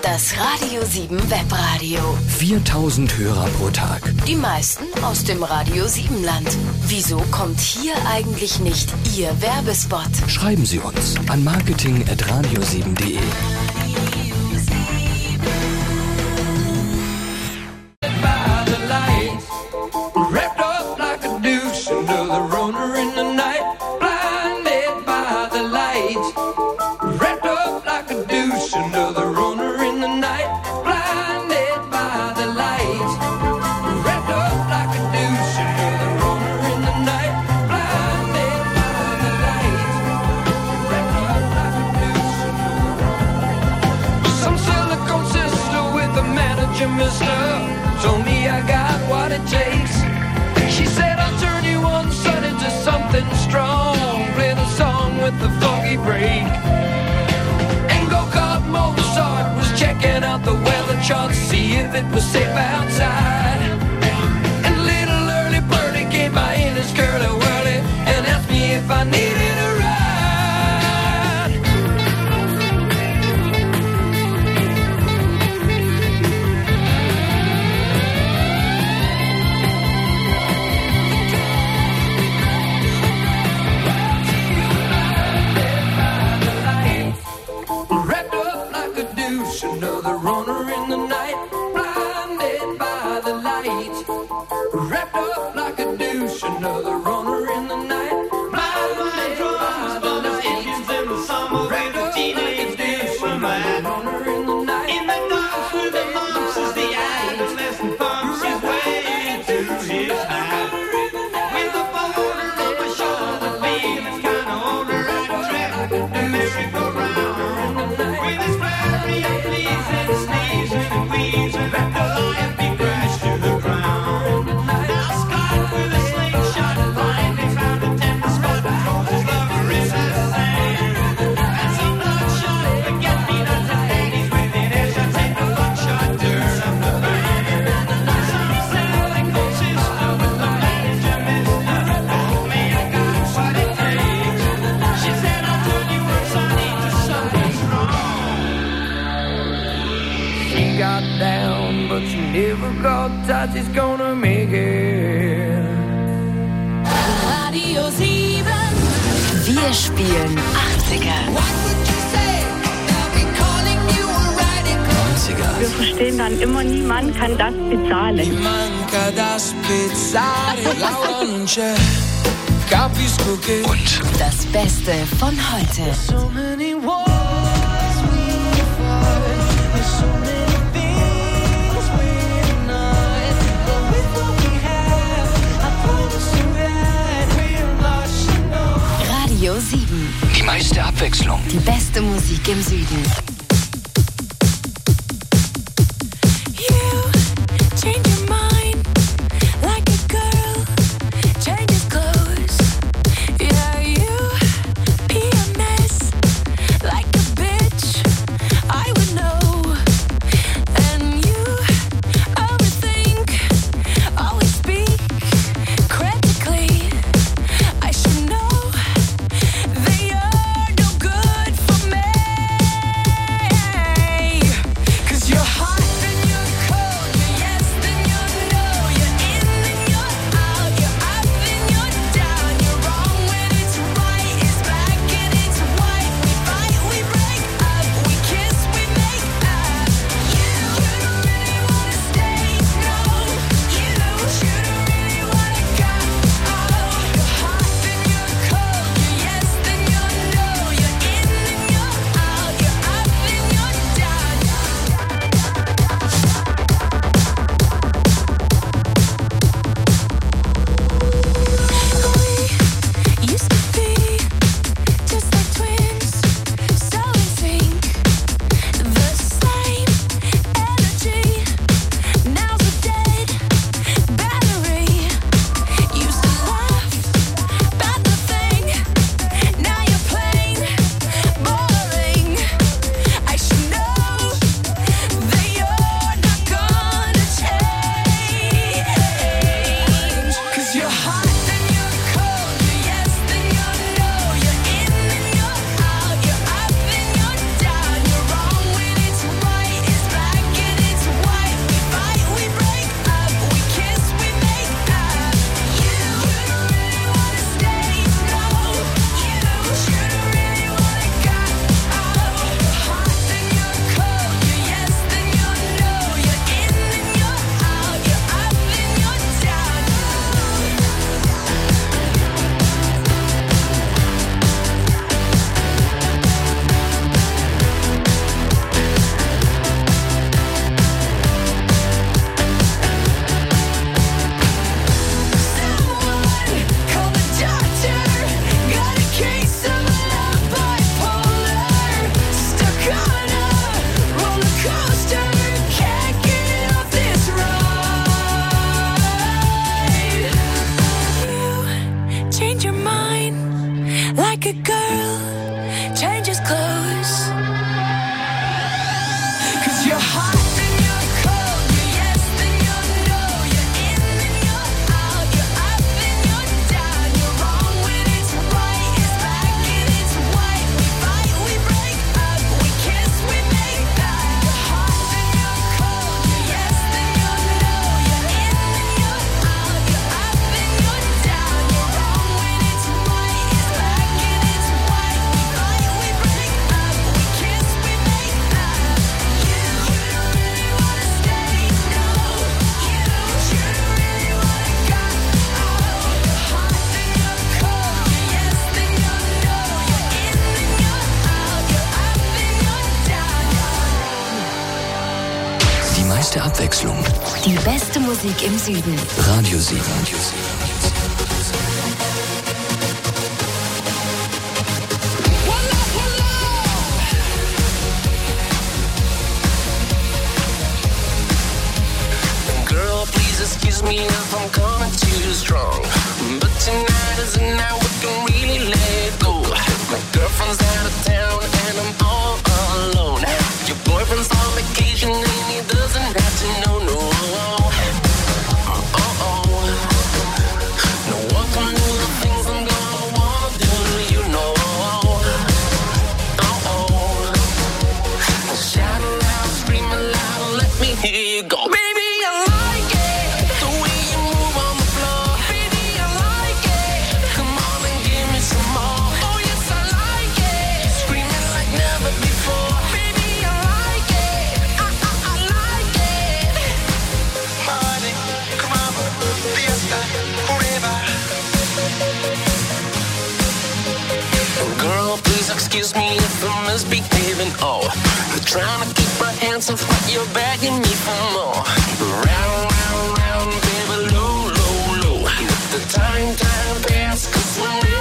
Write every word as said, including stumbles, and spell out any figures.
Das Radio sieben Webradio. viertausend Hörer pro Tag. Die meisten aus dem Radio sieben Land. Wieso kommt hier eigentlich nicht Ihr Werbespot? Schreiben Sie uns an marketing at radio sieben punkt de. Told me I got what it takes. She said I'll turn you on sun into something strong. Play the song with the funky break. And go-kart Mozart was checking out the weather chart, see if it was safe outside. And little early birdie came by in his curly-whirly and asked me if I needed a ride. Another runner in the night, blinded by the light. Wrapped up like a douche, another runner in the night, blinded by the light. In the summer with a teenage douche, another runner in the night. In the dark with the mumps as the adolescent pumps his way to his night. With a boulder on my shoulder, feeling kinda older and trapped and merry-go-round. With his flurry of fleas and sneezes and wheezes, let the lion be crashed to the ground. Now Scott with a slingshot finally found a tender spot for his lover is his land. And some bloodshot forget-me-not ladies with an airshot take the buckshot turn up the band. Some sally cold sister with the manager mister. Oh me, I got what it takes. She said I'll turn you upside into something strong. She got down, but she never got touch. She's gonna make it. Radio sieben. Wir spielen achtziger, neunziger. Wir verstehen dann immer, niemand kann das bezahlen. Manca da spezzare, Laura non c'è, capisco che Und das Beste von heute. so many wars we fight, there's so many things we deny, but with what we have, I promise you that we're lost, you know. Radio sieben. die meiste Abwechslung. Die beste Musik im Süden. They are no good for me. Baby girl, change his clothes. 'Cause you're hot and you're cold, you're yes and you're no, you're in and you're out, you're up and you're down, you're wrong when it's right, it's black and it's white. We fight, we break up, we kiss, we make that. You're hot and you're cold, you're yes and you're no, you're in and you're out, you're up and you're down, you're wrong when it's right, it's black and it's white. We fight, we break up, we kiss, we make that. You, you don't really wanna stay, no. You, you don't really wanna go. Oh, you're hot and you're cold, you're yes and you're no, you're in and you're out, you're up and you're down, you're Die meiste Abwechslung. Die beste Musik im Süden. Radio sieben. Radio sieben. Girl, please excuse me if I'm coming too strong, but tonight is a night we can really let go. My girlfriend's out of town and I'm all alone. Your boyfriend's on vacation and he doesn't have to know, no. Oh-oh. No one can do the things I'm gonna wanna do, you know. Oh-oh. Shout it out, scream it loud, let me hear you go. Baby, I like it, the way you move on the floor. Baby, I like it, come on and give me some more. Oh yes, I like it, screaming like never before. Baby, I like it, I, I, I like it. Party, come on, fiesta, forever. Girl, please excuse me if I'm misbehaving. Oh, I'm trying to keep my hands off, but you're begging me for more. Round, round, round, baby, low, low, low. Let the time, time pass, 'cause we're